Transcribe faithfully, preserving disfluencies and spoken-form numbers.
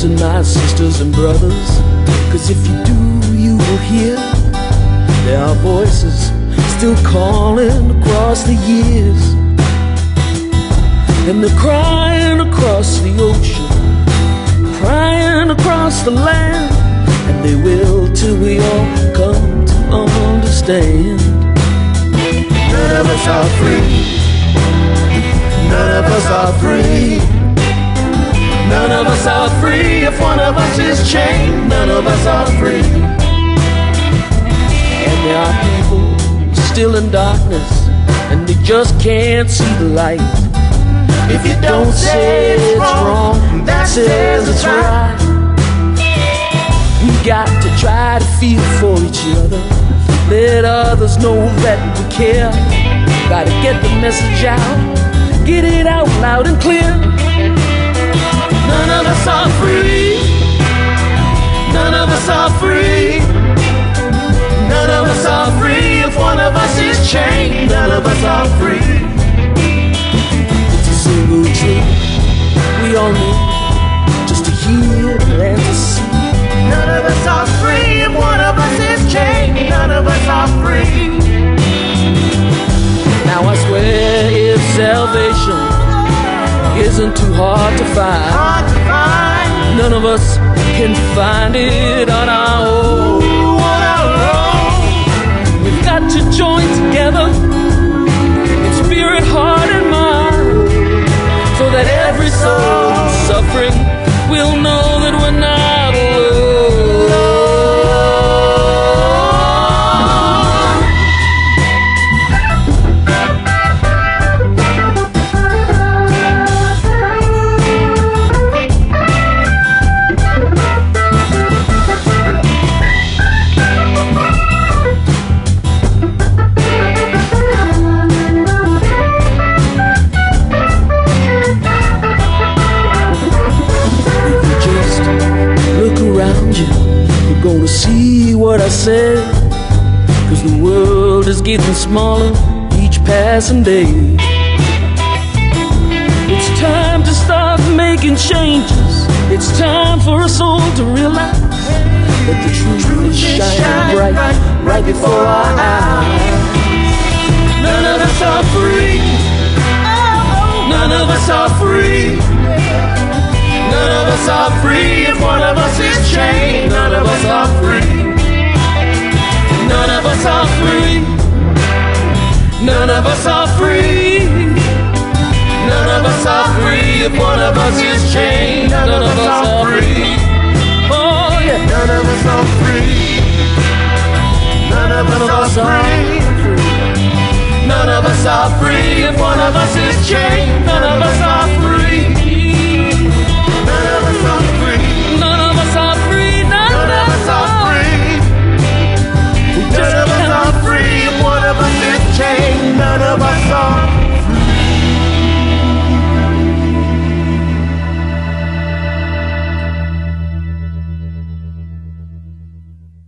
and my sisters and brothers, 'cause if you do, you will hear there are voices still calling across the years, and they're crying across the ocean, crying across the land, and they will till we all come to understand. None of us are free. None of us are free. None of us are free. If one of us is chained, none of us are free. And there are people still in darkness, and they just can't see the light. If you don't say it's wrong, that says it's right. We got to try to feel for each other, let others know that we care. Gotta get the message out, get it out loud and clear. None of us are free. None of us are free. None of us are free. If one of us is chained, none of us are free. It's a single truth we all need just to hear and to see. None of us are free. If one of us is chained, none of us are free. Now I swear, if salvation isn't too hard to find, hard to find, none of us can find it on our own. On our own. We've got to join together in spirit, heart, and mind, so that every soul suffering will know that we're not alone. You're gonna see what I said, 'cause the world is getting smaller each passing day. It's time to start making changes. It's time for us all to realize that the truth is shining bright, right before our eyes. None of us are free. None of us are free. None of us are free. If one of us is chained, none of us are free. None of us are free. None of us are free. None of us are free. If one of us is chained, none of us are free.